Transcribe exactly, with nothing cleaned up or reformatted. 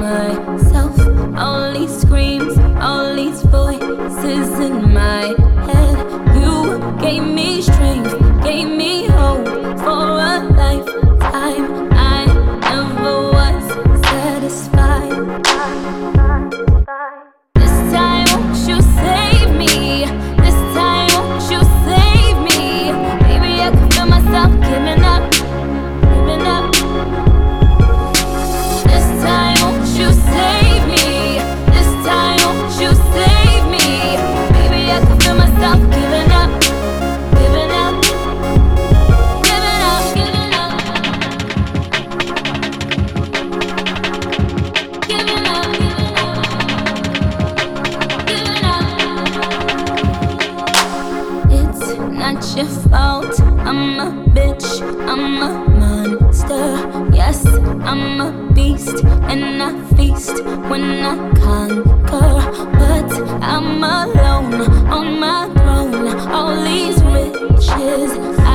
myself. All these screams, all these voices in my head. You gave me strength, gave me hope for a lifetime. I never was satisfied. This time won't you save me? This time won't you save me? Baby, I can feel myself giving up, giving up. This time won't you save me? This time won't you save me? Baby, I can feel myself giving up, giving up, giving up, giving up, giving up, giving up. It's not your fault. I'm a bitch, I'm a monster. Yes, I'm a beast, and I feast when I conquer. But I'm alone on my throne. All these riches